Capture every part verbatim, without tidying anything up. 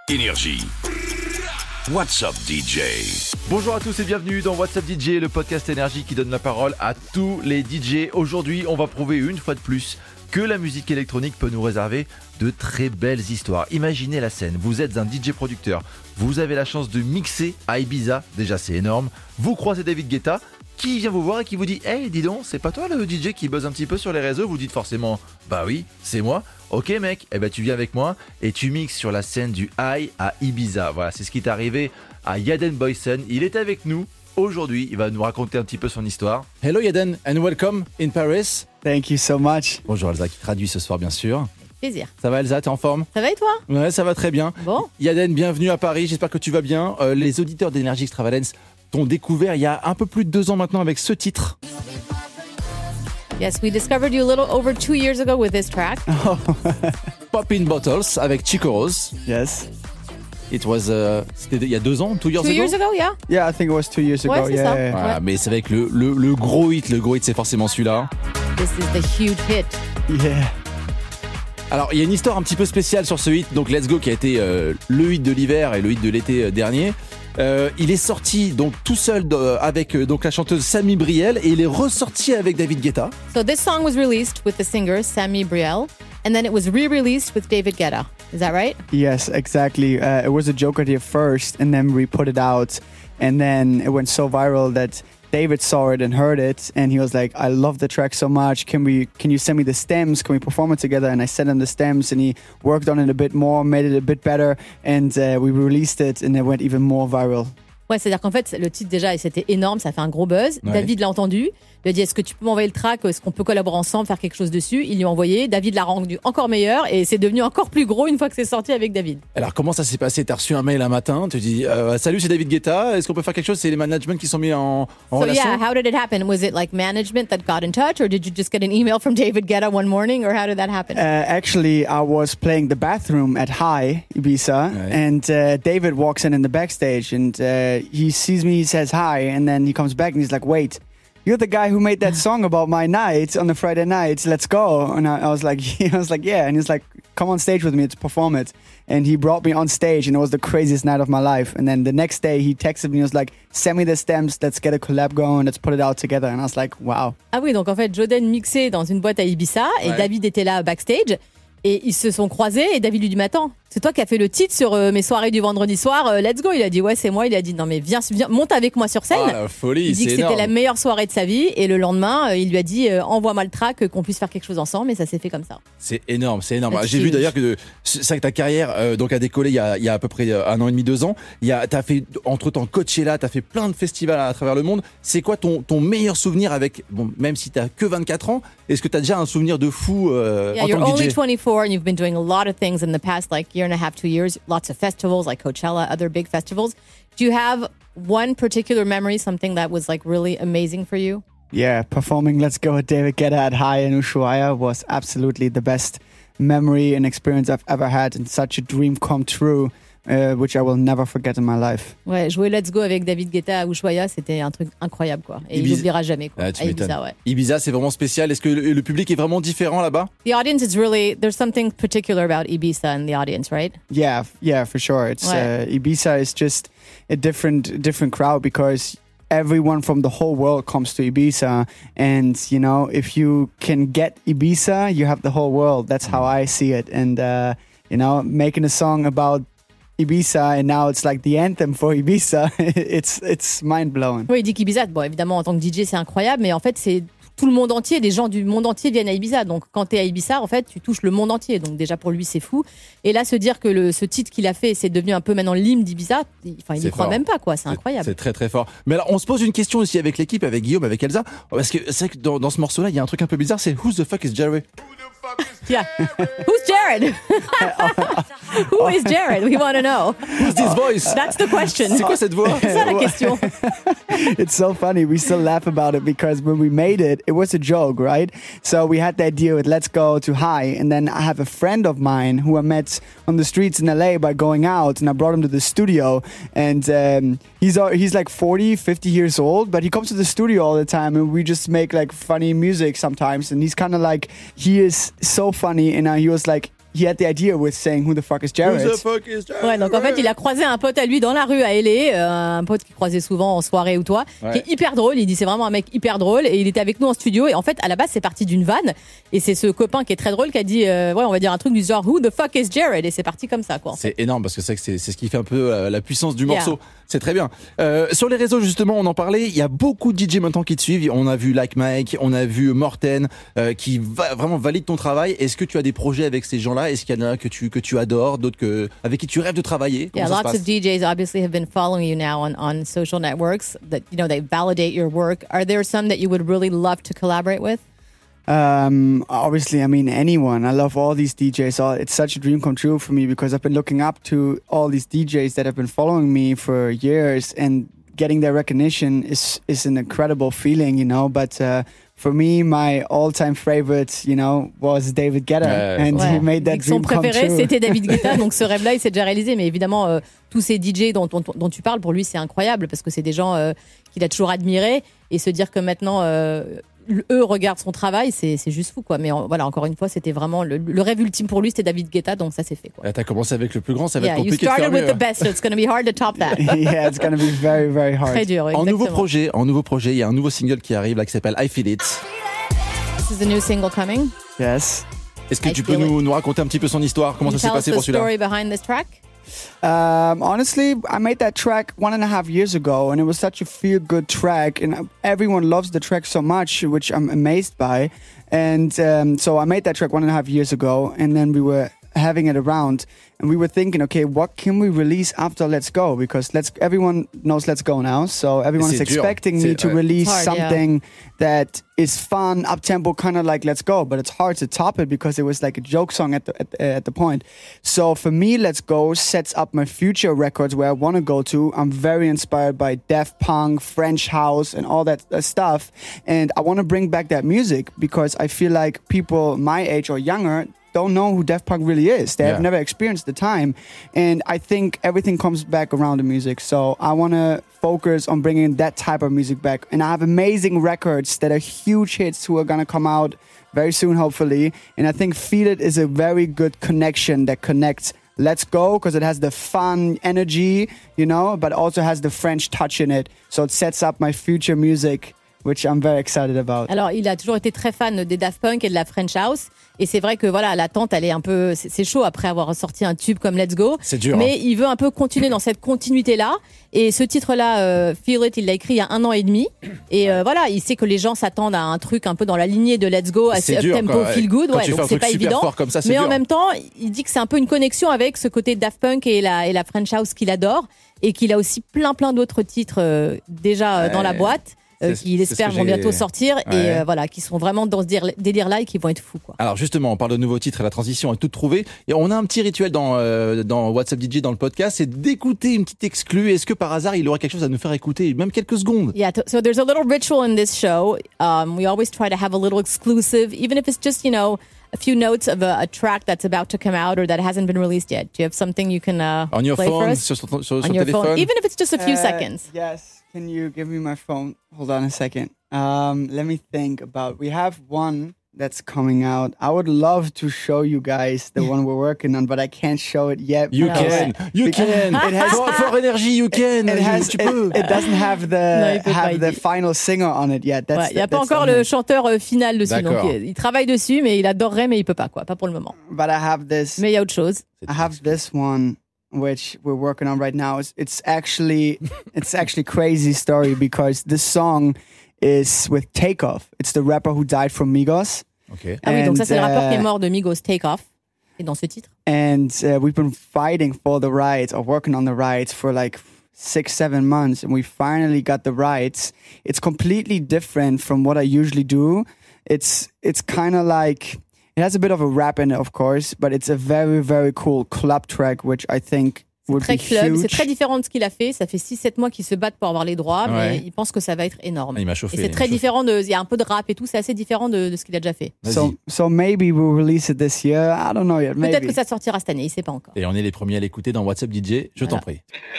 Énergie. What's Up D J. Bonjour à tous et bienvenue dans What's Up D J, le podcast Énergie qui donne la parole à tous les D J. Aujourd'hui, on va prouver une fois de plus que la musique électronique peut nous réserver de très belles histoires. Imaginez la scène, vous êtes un D J producteur, vous avez la chance de mixer à Ibiza, déjà c'est énorme, vous croisez David Guetta, qui vient vous voir et qui vous dit « Hey, dis donc, c'est pas toi le D J qui buzz un petit peu sur les réseaux ?» Vous dites forcément « Bah oui, c'est moi. » Ok mec, eh ben tu viens avec moi et tu mixes sur la scène du High à Ibiza. Voilà, c'est ce qui est arrivé à Yaden Boysen. Il est avec nous aujourd'hui, il va nous raconter un petit peu son histoire. Hello Yaden and welcome in Paris. Thank you so much. Bonjour Elsa qui traduit ce soir bien sûr. Plaisir. Ça va Elsa, t'es en forme? Ça va et toi? Ouais, ça va très bien. Bon. Yaden, bienvenue à Paris, j'espère que tu vas bien. Euh, les auditeurs d'Energy Extravagance t'ont découvert il y a un peu plus de deux ans maintenant avec ce titre. Yes, we discovered you a little over two years ago with this track. Pop in Bottles avec Chico Rose. Yes. It was, uh, c'était il y a deux ans, two years Two ago. years ago, yeah. Yeah, I think it was two years ago. Ouais, c'est yeah, ça. yeah, yeah. Voilà, Ouais. mais c'est avec le, le, le gros hit, le gros hit c'est forcément celui-là. This is the huge hit. Yeah. Alors, il y a une histoire un petit peu spéciale sur ce hit, donc Let's Go qui a été euh, le hit de l'hiver et le hit de l'été euh, dernier. Euh, il est sorti donc tout seul de, avec euh, donc la chanteuse Sammy Briel et il est ressorti avec David Guetta. So this song was released with the singer Sammy Briel, and then it was re-released with David Guetta. Is that right? Yes, exactly. Uh, it was a joke idea first, and then we put it out, and then it went so viral that David saw it and heard it, and he was like, "I love the track so much. Can we? Can you send me the stems? Can we perform it together?" And I sent him the stems, and he worked on it a bit more, made it a bit better, and uh, we released it, and it went even more viral. Ouais, c'est-à-dire qu'en fait, le titre déjà, c'était énorme, ça fait un gros buzz. Ouais. David l'a entendu. Il lui a dit, est-ce que tu peux m'envoyer le track? Est-ce qu'on peut collaborer ensemble, faire quelque chose dessus? Il lui a envoyé. David l'a rendu encore meilleur et c'est devenu encore plus gros une fois que c'est sorti avec David. Alors comment ça s'est passé? T'as reçu un mail un matin, tu dis euh, salut c'est David Guetta, est-ce qu'on peut faire quelque chose? C'est les management qui sont mis en, en So relation. yeah, how did it happen? Was it like management that got in touch, or did you just get an email from David Guetta one morning, or how did that happen? Uh, actually, I was playing the bathroom at High Ibiza, Right. and uh, David walks in in the backstage, and uh, he sees me, he says hi, and then he comes back and he's like, "Wait, you're the guy who made that song about my night on the Friday nights. Let's go." And I, I was like, I was like, yeah. And he's like, "Come on stage with me to perform it." And he brought me on stage, and it was the craziest night of my life. And then the next day, he texted me, he was like, "Send me the stems. Let's get a collab going. Let's put it out together." And I was like, wow. Ah oui, donc en fait, Joden mixait dans une boîte à Ibiza et Ouais. David était là backstage et ils se sont croisés et David lui dit, mais attends, c'est toi qui as fait le titre sur euh, mes soirées du vendredi soir, euh, let's go. Il a dit, ouais, c'est moi. Il a dit, non mais viens, viens monte avec moi sur scène. Ah la folie, Il dit que c'est c'était énorme. la meilleure soirée de sa vie et le lendemain, euh, il lui a dit, euh, envoie-moi le track, euh, qu'on puisse faire quelque chose ensemble et ça s'est fait comme ça. C'est énorme, c'est énorme. That's J'ai vu huge. d'ailleurs que c'est vrai que ta carrière euh, donc a décollé il y a, il y a à peu près euh, un an et demi, deux ans. Il y a, t'as fait entre temps Coachella, t'as fait plein de festivals à, à travers le monde. C'est quoi ton ton meilleur souvenir avec bon même si t'as que vingt-quatre ans, est-ce que t'as déjà un souvenir de fou euh, Yeah, en you're tant que only D J? twenty-four and you've been doing a lot of things in the past like year and a half, two years, lots of festivals like Coachella, other big festivals. Do you have one particular memory, something that was like really amazing for you? Yeah, performing Let's Go with David Guetta at High in Ushuaia was absolutely the best memory and experience I've ever had, and such a dream come true, uh, which I will never forget in my life. Ouais, jouer Let's Go avec David Guetta à Ushuaia, c'était un truc incroyable quoi. Et il Ibiza- n'oubliera jamais quoi. Ah, tu À Ibiza, m'étonnes. ouais. Ibiza, c'est vraiment spécial. Est-ce que le, le public est vraiment différent là-bas? The audience is really, there's something particular about Ibiza and the audience, right? Yeah, f- yeah, for sure. It's Ouais. uh, Ibiza is just a different different crowd because everyone from the whole world comes to Ibiza, and you know, if you can get Ibiza, you have the whole world. That's how I see it. And uh, you know, making a song about Ibiza, and now it's like the anthem for Ibiza. it's it's mind blowing. Oui, il dit qu'Ibiza, bon évidemment en tant que D J c'est incroyable, mais en fait c'est tout le monde entier, des gens du monde entier viennent à Ibiza. Donc quand t'es à Ibiza, en fait, tu touches le monde entier. Donc déjà pour lui, c'est fou. Et là, se dire que le, ce titre qu'il a fait, c'est devenu un peu maintenant l'hymne d'Ibiza, il- enfin, il C'est y croit fort. même pas, quoi. C'est C'est- incroyable. C'est très très fort. Mais alors, on se pose une question aussi avec l'équipe, avec Guillaume, avec Elsa, parce que c'est vrai que dans, dans ce morceau-là, il y a un truc un peu bizarre. C'est Who the fuck is Jerry? Yeah. Who's Jared? Who is Jared? We want to know. Who's this voice? That's the question. C'est quoi cette voix? C'est ça la question. It's so funny. We still laugh about it because when we made it, it was a joke, right? So we had that deal with Let's Go to High. And then I have a friend of mine who I met on the streets in L A by going out. And I brought him to the studio. And um, he's al- he's like forty, fifty years old. But he comes to the studio all the time. And we just make like funny music sometimes. And he's kind of like, he is so funny. And uh, he was like, he had the idea with saying, "Who the fuck is Jared?" Who the fuck is Jared? Ouais, donc en fait, il a croisé un pote à lui dans la rue à L A, euh, un pote qu'il croisait souvent en soirée ou toi, Ouais. qui est hyper drôle. Il dit c'est vraiment un mec hyper drôle et il était avec nous en studio. Et en fait, à la base, c'est parti d'une vanne et c'est ce copain qui est très drôle qui a dit, euh, ouais, on va dire un truc du genre Who the fuck is Jared? Et c'est parti comme ça, quoi. En fait. C'est énorme parce que c'est, c'est, c'est ce qui fait un peu euh, la puissance du morceau. Yeah. C'est très bien. Euh, sur les réseaux, justement, on en parlait. Il y a beaucoup de D J maintenant qui te suivent. On a vu Like Mike, on a vu Morten, euh, qui va, vraiment valide ton travail. Est-ce que tu as des projets avec ces gens-là? Est-ce qu'il y en a que tu, que tu adores, d'autres que, avec qui tu rêves de travailler? Comment Yeah, ça se lots passe? of D Js obviously have been following you now on, on social networks that, you know, they validate your work. Are there some that you would really love to collaborate with? Um, obviously, I mean, anyone. I love all these D Js. All- It's such a dream come true for me because I've been looking up to all these D Js that have been following me for years, and getting their recognition is is an incredible feeling, you know. But uh, for me, my all-time favorite, you know, was David Guetta, Ouais, and Ouais. he made that Dit que son dream come préféré, true. c'était David Guetta, donc ce rêve-là, il s'est déjà réalisé. Mais évidemment, euh, tous ces D J dont, dont, dont tu parles, pour lui, c'est incroyable parce que c'est des gens euh, qu'il a toujours admirés. Et se dire que maintenant, euh, eux regardent son travail, c'est, c'est juste fou, quoi. Mais en- voilà, encore une fois, c'était vraiment le, le rêve ultime pour lui, c'était David Guetta, donc ça s'est fait, quoi. Là, t'as commencé avec le plus grand, ça va Yeah, être you compliqué de started faire with mieux. the best, so it's going to be hard to top that. Yeah, it's gonna be very, very hard. Très dur, En exactement. nouveau projet, en nouveau projet, il y a un nouveau single qui arrive là qui s'appelle I Feel It. This is a new single coming. Yes. Est-ce que I tu peux Feel nous, nous raconter un petit peu son histoire? Comment Can you ça s'est tell us passé the pour celui-là? story behind this track? Um, honestly, I made that track one and a half years ago, and it was such a feel-good track, and everyone loves the track so much, which I'm amazed by. And um, so I made that track one and a half years ago, and then we were having it around, and we were thinking, okay, what can we release after Let's Go? Because let's everyone knows Let's Go now, so everyone is C'est dur. expecting me C'est- to ouais. release It's hard, yeah. something that is fun, up-tempo, kind of like Let's Go, but it's hard to top it because it was like a joke song at the at, uh, at the point. So for me, Let's Go sets up my future records where I want to go to. I'm very inspired by Daft Punk, French house, and all that uh, stuff, and I want to bring back that music because I feel like people my age or younger don't know who Daft Punk really is. They Yeah. have never experienced the time, and I think everything comes back around the music. So I want to focus on bringing that type of music back. And I have amazing records that are huge hits who are gonna come out very soon, hopefully. And I think Feel It is a very good connection that connects Let's Go because it has the fun energy, you know, but also has the French touch in it. So it sets up my future music, which I'm very excited about. Alors, il a toujours été très fan des Daft Punk et de la French House. Et c'est vrai que voilà, l'attente, elle est un peu, c'est, c'est chaud après avoir sorti un tube comme Let's Go. C'est dur, Mais hein. il veut un peu continuer dans cette continuité-là. Et ce titre-là, euh, Feel It, il l'a écrit il y a un an et demi. Et euh, voilà, il sait que les gens s'attendent à un truc un peu dans la lignée de Let's Go, assez C'est dur, up-tempo, quoi, ouais. feel good. Quand Ouais, tu fais donc un c'est truc pas super évident. fort comme ça, c'est Mais dur. en même temps, il dit que c'est un peu une connexion avec ce côté Daft Punk et la, et la French House qu'il adore. Et qu'il a aussi plein, plein d'autres titres euh, déjà euh, dans la Ouais. boîte. Euh, C'est- qui c'est ce espèrent que vont j'ai- bientôt sortir Ouais. et euh, voilà, qui sont vraiment dans ce délire- délire-là et qui vont être fous, quoi. Alors justement, on parle de nouveaux titres et la transition est toute trouvée. Et on a un petit rituel dans, euh, dans WhatsApp D J, dans le podcast, c'est d'écouter une petite exclue. Est-ce que par hasard, il aurait quelque chose à nous faire écouter, même quelques secondes? Yeah, t- so there's a little ritual in this show. Um, we always try to have a little exclusive, even if it's just, you know, a few notes of a, a track that's about to come out or that hasn't been released yet. Do you have something you can uh, On your play for phone, us? sur, sur, sur, On sur your téléphone? phone, even if it's just a few Uh, seconds. Yes. Can you give me my phone? Hold on a second. Um, let me think about. We have one that's coming out. I would love to show you guys the one we're working on, but I can't show it yet. You Alors, can, you It can. has- For, for Energy, you can. It has. tu It, peux. it doesn't have Non, the il peut pas, have il the dit. final singer on it yet. That's Ouais, il n'y a the- pas that's encore the le thing. chanteur euh, final dessus, donc D'accord. euh, il travaille dessus, mais il adorerait, mais il peut pas, quoi, pas pour le moment. But I have this. Mais il y a autre chose. I have this one which we're working on right now. It's, it's actually it's actually crazy story because this song is with Takeoff. It's the rapper who died from Migos. Ok. Ah oui, donc ça And, c'est le rappeur qui est uh, mort de Migos Take Off. Et dans ce titre. And uh, we've been fighting for the rights or working on the rights for like six, seven months. And we finally got the rights. It's completely different from what I usually do. It's, it's kind of like, it has a bit of a rap in it, of course, but it's a very, very cool club track, which I think would Très be club, huge. c'est très différent de ce qu'il a fait. Ça fait six sept mois qu'ils se battent pour avoir les droits, Ouais. mais il pense que ça va être énorme. Il m'a chauffé. Et il c'est m'a très chauffé. différent de. Il y a un peu de rap et tout, c'est assez différent de, de ce qu'il a déjà fait. Vas-y. So, so maybe we'll release it this year. I don't know yet. Peut-être Maybe. que ça sortira cette année, il sait pas encore. Et on est les premiers à l'écouter dans WhatsApp D J. Je t'en Voilà. prie.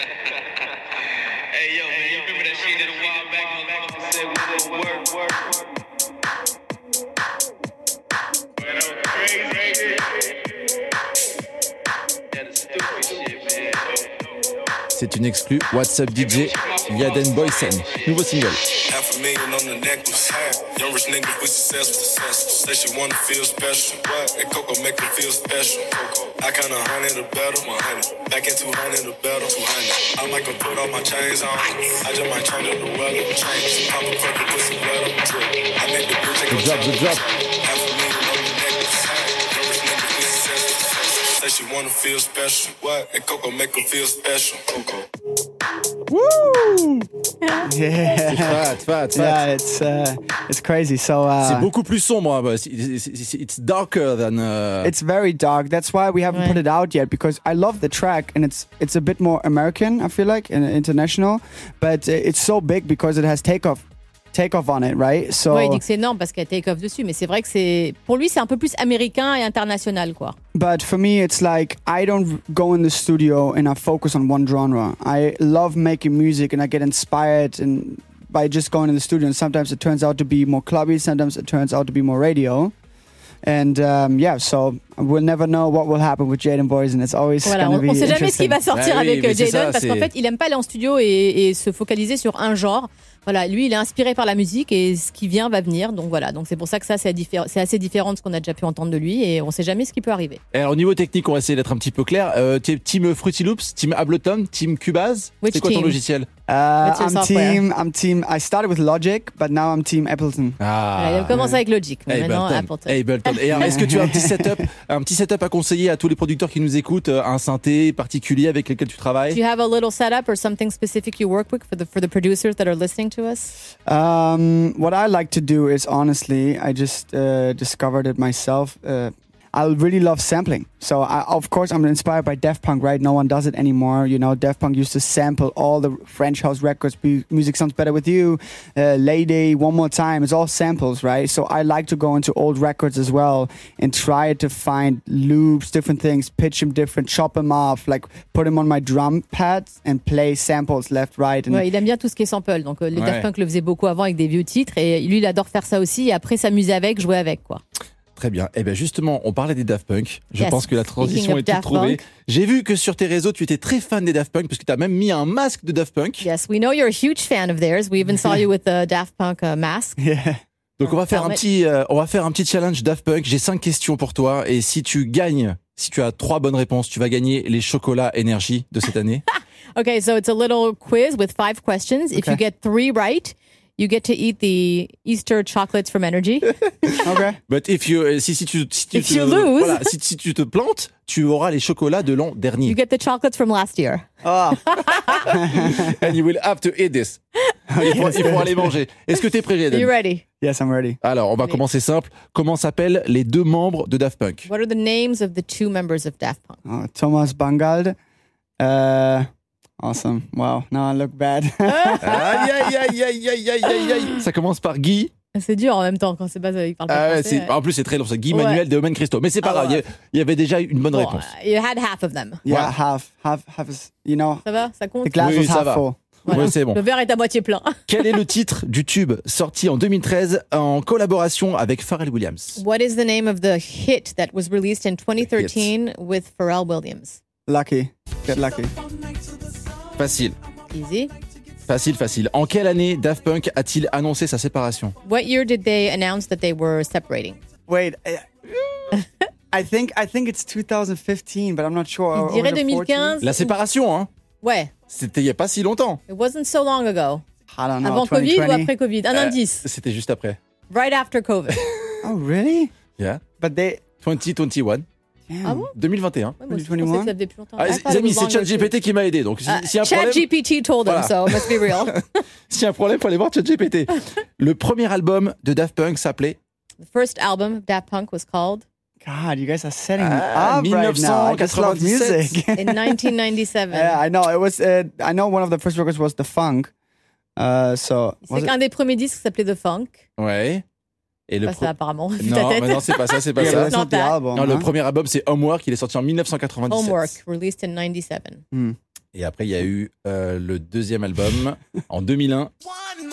Hey yo, man, you remember that shit that a while back motherfuckers said we said work, work. Man, that was crazy. C'est une exclue. What's Up D J, Yaden Boysen. Nouveau single. Half a million on the necklace. Young rich niggas with success, success. Say she wanna feel special. What? And Coco make her feel special. Coco. I kinda hundred or better. one hundred. Back in two hundred or better. two hundred. I might go put all my chains on. I just might turn it the weather. Change. Pop a fucking pussy weather. I make the bitch Good job, good job. half a million on the necklace. Young rich niggas with success, success. Say she wanna feel special. What? And Coco make her feel special. Coco. Wouh! Yeah. Fat, fat, fat. Yeah, it's uh, it's crazy. So uh, C'est beaucoup plus sombre. Hein. It's, it's, it's darker than. Uh... it's very dark. That's why we haven't Ouais. put it out yet, because I love the track and it's it's a bit more American, I feel like, and international, but uh, it's so big because it has takeoff takeoff on it, right? So Ouais, il dit que c'est énorme parce qu'il y a Take Off dessus, mais c'est vrai que c'est pour lui c'est un peu plus américain et international quoi. but for me it's like I don't go in the studio and I focus on one genre. I love making music and I get inspired and by just going in the studio, and sometimes it turns out to be more clubby, sometimes it turns out to be more radio. And um, yeah, so we'll never know what will happen with Jaden Boys, and it's always Voilà, gonna on, be on sait jamais ce qui interesting. va sortir Ah oui, avec mais euh, c'est Jaden ça, parce qu'en c'est- fait il aime pas aller en studio et, et se focaliser sur un genre. Voilà, lui il est inspiré par la musique et ce qui vient va venir. Donc voilà, donc c'est pour ça que ça c'est, diffé- c'est assez différent de ce qu'on a déjà pu entendre de lui et on sait jamais ce qui peut arriver. Et alors, au niveau technique, on va essayer d'être un petit peu clair. Euh, t'es team Fruity Loops, team Ableton, team Cubase. Which C'est quoi ton team? logiciel? Uh, What's your I'm software? team. I'm team. I started with Logic, but now I'm team Ableton. Ah. Voilà, il commence avec Logic, mais maintenant Ableton. Appleton. Ableton. Et alors, est-ce que tu as un petit setup, un petit setup à conseiller à tous les producteurs qui nous écoutent, euh, un synthé particulier avec lequel tu Do travailles? you have a little setup or something specific you work with for the for the producers that are listening to us? Um, what I like to do is honestly, I just uh, discovered it myself. Uh, I really love sampling. So I, of course I'm inspired by Daft Punk, right? No one does it anymore. You know, Daft Punk used to sample all the French house records. Be, Music Sounds Better With You, uh, Lady, One More Time. It's all samples, right? So I like to go into old records as well and try to find loops, different things, pitch them different, chop them off, like put them on my drum pads and play samples left, right. And Ouais, il aime bien tout ce qui est sample. Donc euh, les Ouais. Daft Punk le faisaient beaucoup avant avec des vieux titres et lui il adore faire ça aussi et après s'amuser avec, jouer avec quoi. Très bien. Eh bien, justement, on parlait des Daft Punk. Je Yes. pense que la Speaking transition of est toute Daft trouvée. Punk. J'ai vu que sur tes réseaux, tu étais très fan des Daft Punk parce que tu as même mis un masque de Daft Punk. Yes, we know you're a huge fan of theirs. We even saw you with the Daft Punk uh, mask. yeah. Donc on va faire un Permet- petit, euh, on va faire un petit challenge Daft Punk. J'ai cinq questions pour toi et si tu gagnes, si tu as trois bonnes réponses, tu vas gagner les chocolats énergie de cette année. Okay, so it's a little quiz with five questions. If you Okay. get three right, you get to eat the Easter chocolates from Energy. Okay. But if you, euh, si, si tu, si tu If te, you lose. voilà, si, si tu te plantes, tu auras les chocolats de l'an You dernier. get the chocolates from last year. Oh, And you will have to eat this. Il faut, il faut aller manger. Est-ce que t'es prêt, Are you Jaden? ready? yes, I'm ready. Alors, on va Oui. commencer simple. Comment s'appellent les deux membres de Daft Punk? What are the names of the two members of Daft Punk? Oh, Thomas Bangald. Uh, awesome. Wow. Now I look bad. Aïe, aïe, aïe, aïe, aïe, aïe, aïe, aïe. Ça commence par Guy. C'est dur en même temps quand c'est pas il parle pas Ah ouais, français. c'est- en plus, c'est très long. C'est Guy Ouais. Manuel de Omen Christo. Mais c'est pas Ah grave. Il y a- il y avait déjà une bonne Bon, réponse. you had half of them. yeah, Wow. half, half, half is, you know, Ça va? Ça compte? the glass Oui, was ça half va. full. Voilà. Ouais, c'est bon. Le verre est à moitié plein. Quel est le titre du tube sorti en deux mille treize en collaboration avec Pharrell Williams? What is the name of the hit that was released in twenty thirteen with Pharrell Williams? Lucky. Get lucky. Facile. Easy. Facile, facile. En quelle année Daft Punk a-t-il annoncé sa séparation? What year did they announce that they were separating? Wait. uh, I think I think it's two thousand fifteen, but I'm not sure. Je Or- dirais or the deux mille fourteen? quinze. La séparation, hein? Ouais. C'était il y a pas si longtemps. It wasn't so long ago. I don't know. Avant Covid ou twenty twenty? après Covid? Un Euh, indice. C'était juste après. Right after COVID. Oh, really? Yeah. But they. vingt vingt et un. Damn. Ah bon? deux mille vingt et un. Ouais, moi, je twenty pensais que twenty-one? ça faisait plus longtemps. Ah, I les thought it amis, was c'est longer too. ChatGPT qui m'a aidé. Donc, si- Uh, s'il y a un problème, ChatGPT told him, Voilà. so it must be real. s'il y a un problème, faut aller voir ChatGPT. Le premier album de Daft Punk s'appelait The first album of Daft Punk was called God, you guys are setting me Ah, up right now. I just love ninety-seven. music. in nineteen ninety-seven. Yeah, I know. It was. Uh, I know one of the first records was the funk. Uh, so was C'est it- qu'un des premiers disques qui s'appelait The Funk. Ouais. Et le Pas pro- ça apparemment, vu Non, ta tête. mais non, c'est pas ça, c'est pas Yeah, ça. that's not the Not that. album. Non, le huh? premier album, c'est Homework, il est sorti en dix-neuf cent quatre-vingt-dix-sept. Homework, released in ninety-seven. Et après, il y a eu euh, le deuxième album en deux mille un.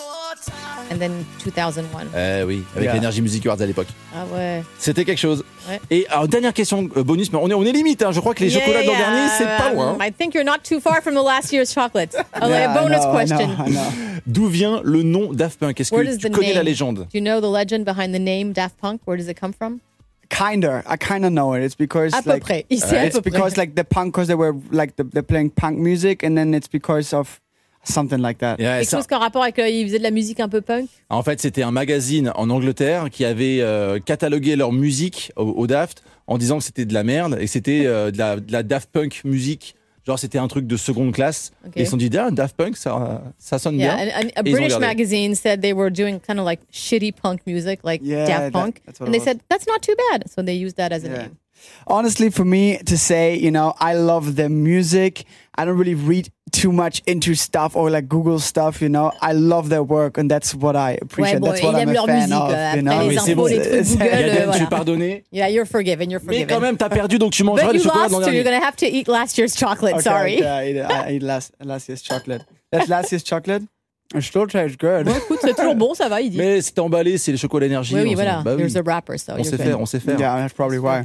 And then two thousand one. Eh oui, avec Yeah. l'Energy Music Awards à l'époque. Ah ouais. C'était quelque chose. Ouais. Et alors, dernière question euh, bonus, mais on est, on est limite, hein. Je crois que les chocolats de l'an dernier, c'est pas um, loin. I think you're not too far from the last year's chocolate. A, Yeah, a bonus I know, question. I know, I know. D'où vient le nom Daft Punk? Est-ce Where que does tu the connais name- la légende? Do you know the legend behind the name Daft Punk? Where does it come from? Kinda, I kinda know it. It's because À peu like près. Il sait à it's peu près. because like the punk, because they were like the, they're playing punk music, and then it's because of something like that. Yeah, Quelque ça- chose qu'en rapport avec euh, ils faisaient de la musique un peu punk. En fait, c'était un magazine en Angleterre qui avait euh, catalogué leur musique au, au Daft en disant que c'était de la merde et que c'était euh, de, la, de la Daft Punk musique. Genre, c'était un truc de seconde classe. Ok. Et ils se sont dit, ah, Daft Punk, ça, ça sonne Yeah, bien. and, and a Et ils ont British gardé. magazine said they were doing kind of like shitty punk music, like Yeah, Daft that- Punk, that's what and it they was. said that's not too bad, so they used that as a Yeah. name. Honestly, for me to say, you know, I love the music. I don't really read too much into stuff or like Google stuff, you know. I love their work, and that's what I Ouais, appreciate. bon, that's what ils I'm aiment a leur fan musique. of, euh, you know. Après mais les c'est infos, bon. les trucs C'est- Google, Yaden, euh, tu es voilà. pardonné. Yeah, you're forgiven, you're Mais forgiven. quand même, t'as perdu, donc tu mangeras But les you chocolats de lost, l'an so you're dernier. gonna have to eat last year's chocolate. Okay, Sorry. okay, I ate, I ate last last year's chocolate. That's last year's chocolate. It still tastes good. Bon, écoute, c'est toujours bon, ça va, il dit. Mais c'était emballé, c'est les chocolats énergie. Oui, on oui, sait- voilà. bah oui. There's a rapper, so On you're sait good. faire, on sait faire. Yeah, that's probably why.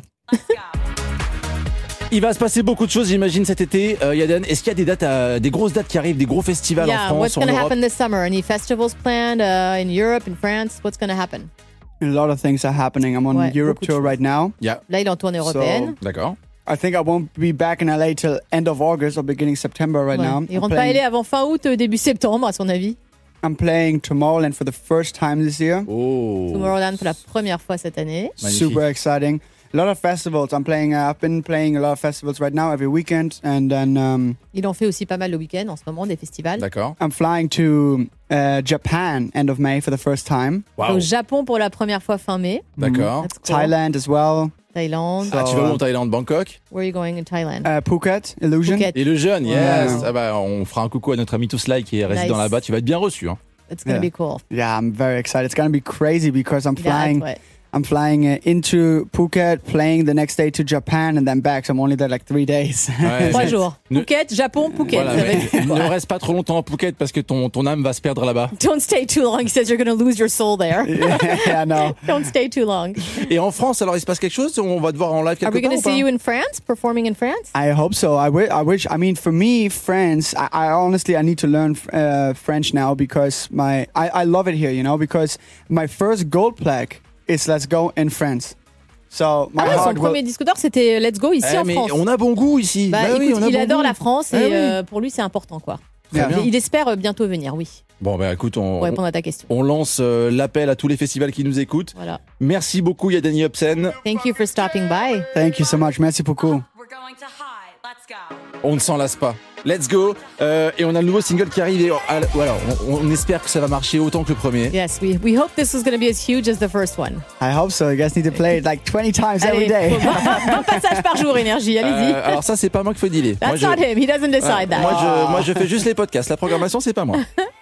Il va se passer beaucoup de choses, j'imagine, cet été. Euh, Yaden, est-ce qu'il y a des dates, à- des grosses dates qui arrivent, des gros festivals Yeah, en France, what's en going to Europe? happen this summer? Any festivals planned uh, in Europe, in France? What's going to happen? A lot of things are happening. I'm on Ouais, Europe beaucoup de tour choses. right now. Yeah, Là, il est en tournée européenne. d'accord. I think I won't be back in L A till end of August or beginning September right Ouais. now. Il I'm rentre pas à playing, L A avant fin août, euh, début septembre, à son avis. I'm playing Tomorrowland for the first time this year. Oh. Tomorrowland pour la première fois cette année. Magnifique. Super exciting. A lot of festivals. I'm playing. Uh, I've been playing a lot of festivals right now every weekend, and then um, Il en fait aussi pas mal le week-end en ce moment, des festivals. D'accord. I'm flying to uh, Japan end of May for the first time. Waouh. Au Japon pour la première fois fin mai. D'accord. That's cool. Thailand as well. Thaïlande. Ah, tu vas où en Thaïlande, Bangkok? Where are you going in Thailand? Uh, Phuket, Illusion. Phuket. Et le jeune, yes. Ouais. Ah bah, on fera un coucou à notre ami Touslai qui est résident Nice. là-bas. Tu vas être bien reçu. Hein. It's going to Yeah. be cool. Yeah, I'm very excited. It's gonna be crazy because I'm Il a hâte, flying. ouais. I'm flying uh, into Phuket, playing the next day to Japan, and then back. So I'm only there like three days. Ouais. Trois jours. Ne- Phuket, Japon, Phuket. Voilà, Ça va mais être- ne reste pas trop longtemps à Phuket parce que ton, ton âme va se perdre là-bas. Don't stay too long. He says you're going to lose your soul there. yeah, no. Don't stay too long. Et en France, alors il se passe quelque chose? On va te voir en live Are quelque we part going ou to pas? see you in France, performing in France? I hope so. I wi- I wish. I mean, for me, France. I, I honestly, I need to learn uh, French now because my I, I love it here. You know, because my first gold plaque is Let's Go in France. So my Ah ouais, son heart will. premier disque d'or, c'était Let's Go ici Eh, en mais France. on a bon goût ici. Bah, Bah oui, écoute, on a il bon adore goût. la France et Eh oui. euh, pour lui, c'est important, quoi. Très bien. Il espère euh, bientôt venir, oui, Bon, bah écoute, on, pour répondre à ta question. on lance euh, l'appel à tous les festivals qui nous écoutent. Voilà. Merci beaucoup, Yaden Yobsen. Thank you for stopping by. Thank you so much. Merci beaucoup. We're going to high. Let's go. On ne s'en lasse pas. Let's go. Euh, et on a le nouveau single qui arrive. Et, ah, voilà, on, on espère que ça va marcher autant que le premier. Yes, we, we hope this was going to be as huge as the first one. I hope so. You guys need to play it like twenty times every day. vingt passages par jour, Énergie, allez-y. Euh, alors ça, c'est pas moi qu'il faut dealer. That's moi, not him, he doesn't decide that. Moi je, moi, je fais juste les podcasts. La programmation, c'est pas moi.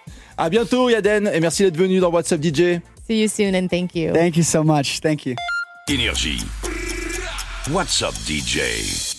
À bientôt, Yaden. Et merci d'être venu dans WhatsApp D J. See you soon and thank you. Thank you so much. Thank you. Énergie. WhatsApp D J.